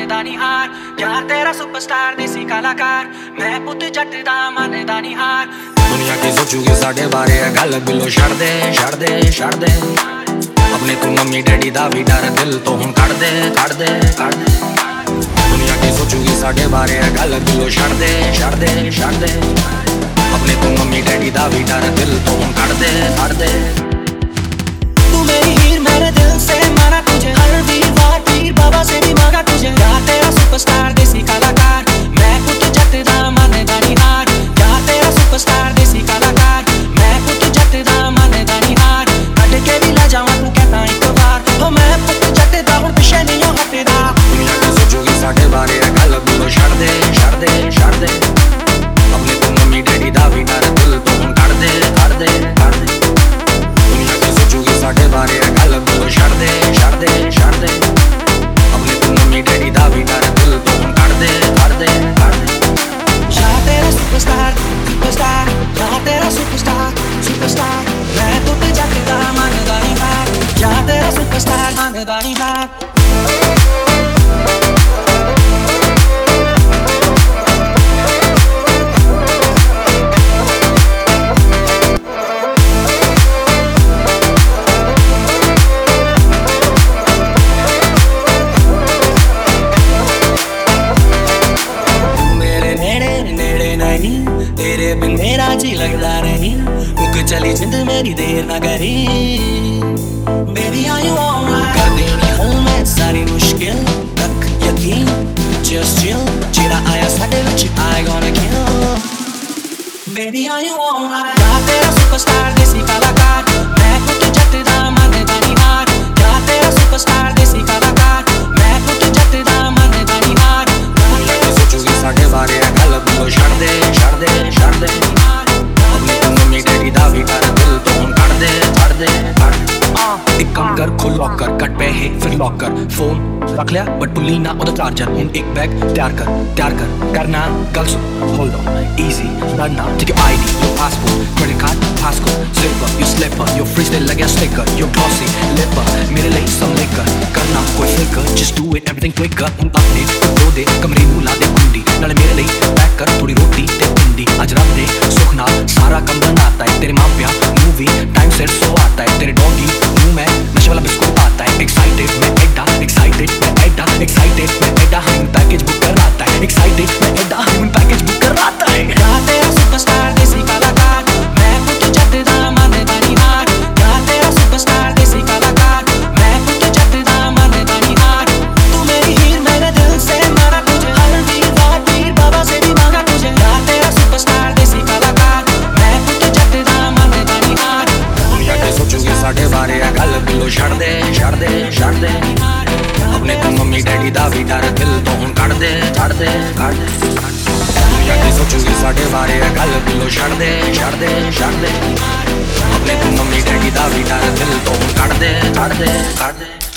मनदा नहीं हार यार तेरा सुपरस्टार देसी कलाकार मैं पुत जट दा मनदा नहीं हार दुनिया की सोचूगी साढ़े बारे गल बिलो छड़ दे छड़ दे छड़ दे अपने तू मम्मी डैडी दा भी डर दिल तो हुण कढ़ दे कढ़ दे कढ़ दे दुनिया की सोचूगी साढ़े बारे गल बिलो छड़ दे छड़ दे छड़ दे अपने तू मम्मी डैडी दा भी डर दिल तो हुण कढ़ दे कढ़ दे तू मेरी हीर मेरे दिल से माना तुझे हर वीरवार पीर बाबा से भी मांगा तुझे यार तेरा सुपरस्टार देसी कलाकार मैं पुत जट दा मनदा नहीं हार यार तेरा सुपरस्टार देसी कलाकार मैं पुत जट दा मनदा नहीं हार कट के भी ला जावां तू कहता एक बार हो मैं पुत जट दा हुण पिछे नहीं हटदा दुनिया की सोचूगी साढ़े बारे गल बिलो छड़ दे छड़ दे छड़ दे अपने तू मम्मी डैडी दा भी डर दिल तो हुण कढ़ दे कढ़ दे कढ़ दे दुनिया की सोचूगी साढ़े बारे गल बिलो छड़ दे छड़ दे छड़ दे अपने तू मम्मी डैडी दा भी डर दिल तो हुण कढ़ दे कढ़ दे कढ़ दे यार तेरा सुपरस्टार सुपरस्टार यार तेरा सुपरस्टार सुपरस्टार मैं पुत जट दा मनदा नहीं हार यार तेरा सुपरस्टार मनदा नहीं हार तेरे बिन मेरा जी लगता नहीं मुक चली जिंद मेरी देर ना करी Baby are you alright कर देनी हल मैं सारी मुश्किल रख यकीन Just chill जेड़ा आया साडे विच I gonna kill Baby are you alright यार तेरा सुपरस्टार देसी कलाकार मैं पुत जट दा मनदा नहीं हार यार तेरा सुपरस्टार देसी कलाकार मैं पुत जट दा मनदा नहीं हार दुनिया की सोचूगी साढ़े बारे गल बिलो छड़ दे छड़ दे छड़ दे अपने तू मम्मी डैडी दा भी डर दिल तो हुण कढ़ दे कढ़ दे कढ़ दे एक काम कर खुल लॉकर कट पे है फिर लॉकर फोन रख लिया बट भुल्ली ना ओदा चार्जर हुण एक बैग तैयार कर करना गल सुन hold on easy run take your ID your passport credit card passcode zipper your slipper your fridge दे लगे स्टिकर योर ग्लॉसी लिपर मेरे लिए सब लेकर करना कोई फिकर just do it everything quicker हुण अपने दो दे कमरे नूं ला दे कुंडी नाले मेरे लिए पैक कर थोड़ी रोटी ते भिंडी अज रब दे सुख नाल सारा काम बनाता है तेरे मां प्या मूवी टाइम सेट सो आता है तेरे डॉगी मुंह में नशे वाला बिस्कुट आता है एक्साइटेड मैं एडा एक्साइटेड मैं एडा एक्साइटेड मैं एडा हम पैकेज बुक कराता है एक्साइटेड मैं एडा हम पैकेज बुक कराता है यार तेरा सुपरस्टार देसी कलाकार मैं पुत जट दा मनदा नहीं हार यार तेरा सुपरस्टार देसी कलाकार मैं पुत जट दा मनदा नहीं हार तू मेरी हीर मेरे दिल से मारा तुझे हर वीरवार पीर बाबा से भी मांगा तुझे यार तेरा सुपरस्टार देसी कलाकार मैं पुत जट दा मनदा नहीं हार दुनिया की सोचूगी साढ़े बारे गल बिलो छड़ दे छड़ दे छड़ दे अपने तू मम्मी डैडी दा भी डर दिल तो हुण कढ़ दे कढ़ दे कढ़ दे दुनिया की सोचूगी साढ़े बारे गल बिलो छड़ दे छड़ दे छड़ दे अपने तू मम्मी डैडी दा भी डर दिल तो हुण कढ़ दे कढ़ दे कढ़ दे